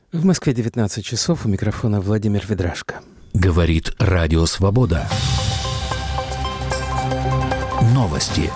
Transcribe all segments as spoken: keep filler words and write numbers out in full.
В Москве девятнадцать часов, у микрофона Владимир Ведрашко. Говорит Радио Свобода. Новости.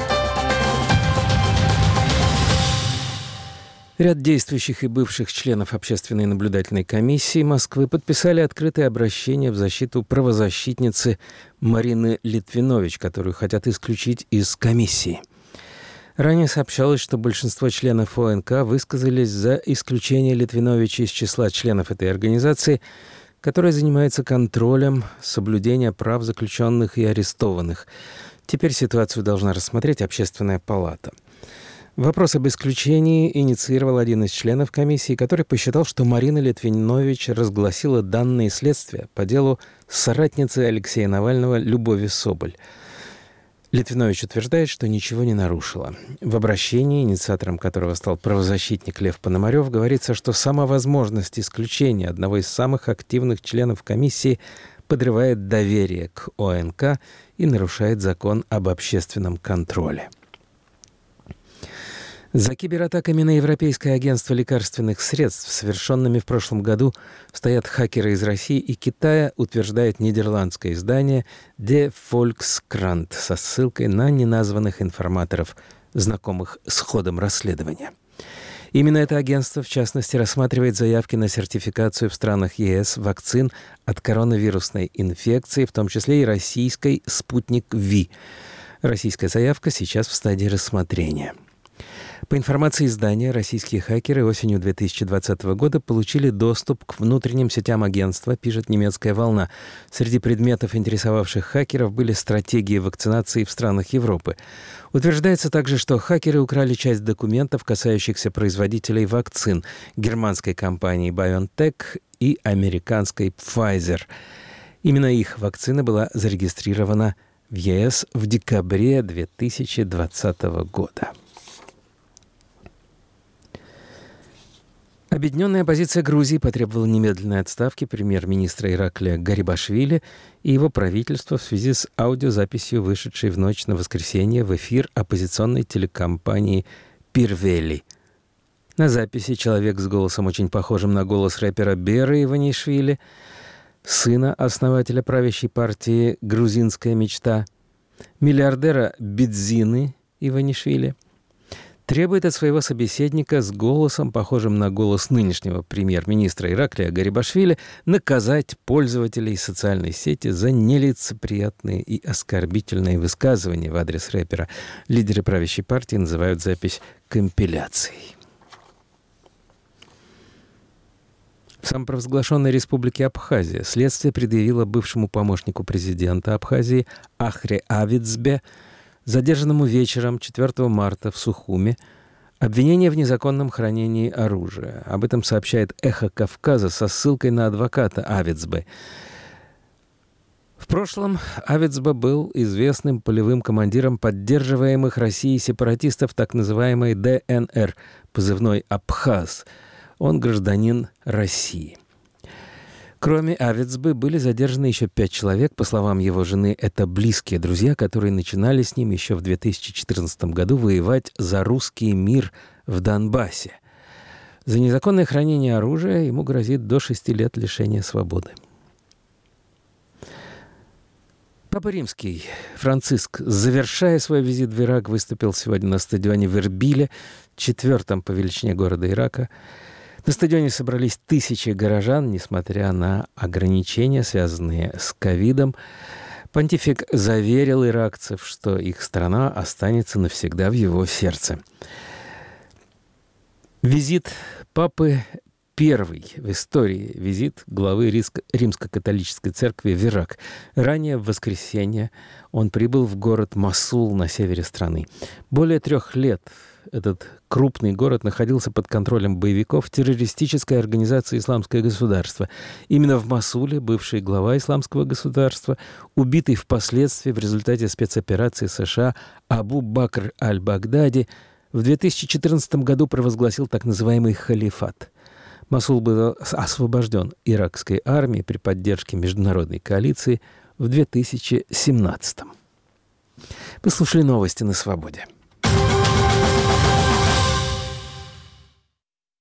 Ряд действующих и бывших членов Общественной наблюдательной комиссии Москвы подписали открытое обращение в защиту правозащитницы Марины Литвинович, которую хотят исключить из комиссии. Ранее сообщалось, что большинство членов О Н К высказались за исключение Литвинович из числа членов этой организации, которая занимается контролем соблюдения прав заключенных и арестованных. Теперь ситуацию должна рассмотреть Общественная палата. Вопрос об исключении инициировал один из членов комиссии, который посчитал, что Марина Литвинович разгласила данные следствия по делу соратницы Алексея Навального Любови Соболь. Литвинович утверждает, что ничего не нарушила. В обращении, инициатором которого стал правозащитник Лев Пономарев, говорится, что сама возможность исключения одного из самых активных членов комиссии подрывает доверие к О Н К и нарушает закон об общественном контроле. За кибератаками на Европейское агентство лекарственных средств, совершенными в прошлом году, стоят хакеры из России и Китая, утверждает нидерландское издание «De Volkskrant» со ссылкой на неназванных информаторов, знакомых с ходом расследования. Именно это агентство, в частности, рассматривает заявки на сертификацию в странах Е С вакцин от коронавирусной инфекции, в том числе и российской «Спутник Ви». Российская заявка сейчас в стадии рассмотрения. По информации издания, российские хакеры осенью две тысячи двадцатого года получили доступ к внутренним сетям агентства, пишет немецкая «Волна». Среди предметов, интересовавших хакеров, были стратегии вакцинации в странах Европы. Утверждается также, что хакеры украли часть документов, касающихся производителей вакцин германской компании BioNTech и американской Pfizer. Именно их вакцина была зарегистрирована в Е С в декабре две тысячи двадцатого года. Объединенная оппозиция Грузии потребовала немедленной отставки премьер-министра Ираклия Гарибашвили и его правительства в связи с аудиозаписью, вышедшей в ночь на воскресенье в эфир оппозиционной телекомпании «Пирвели». На записи человек с голосом, очень похожим на голос рэпера Беры Иванишвили, сына основателя правящей партии «Грузинская мечта», миллиардера Бидзины Иванишвили, требует от своего собеседника с голосом, похожим на голос нынешнего премьер-министра Ираклия Гарибашвили, наказать пользователей социальной сети за нелицеприятные и оскорбительные высказывания в адрес рэпера. Лидеры правящей партии называют запись компиляцией. В самопровозглашенной республике Абхазия следствие предъявило бывшему помощнику президента Абхазии Ахре Авицбе, задержанному вечером четвёртого марта в Сухуми, обвинение в незаконном хранении оружия. Об этом сообщает «Эхо Кавказа» со ссылкой на адвоката Авицбе. В прошлом Авицбе был известным полевым командиром поддерживаемых Россией сепаратистов так называемой Д Н Р, позывной «Абхаз». Он гражданин России. Кроме Авицбе были задержаны еще пять человек. По словам его жены, это близкие друзья, которые начинали с ним еще в две тысячи четырнадцатом году воевать за русский мир в Донбассе. За незаконное хранение оружия ему грозит до шести лет лишения свободы. Папа Римский Франциск, завершая свой визит в Ирак, выступил сегодня на стадионе в Эрбиле, четвертом по величине города Ирака. На стадионе собрались тысячи горожан, несмотря на ограничения, связанные с ковидом. Понтифик заверил иракцев, что их страна останется навсегда в его сердце. Визит папы первый в истории визит главы Римско-католической церкви в Ирак. Ранее в воскресенье он прибыл в город Мосул на севере страны. Более трех лет этот крупный город находился под контролем боевиков террористической организации «Исламское государство». Именно в Мосуле бывший глава «Исламского государства», убитый впоследствии в результате спецоперации США Абу Бакр аль-Багдади, в две тысячи четырнадцатом году провозгласил так называемый халифат. Мосул был освобожден иракской армией при поддержке международной коалиции в две тысячи семнадцатом. Вы слушали новости на «Свободе».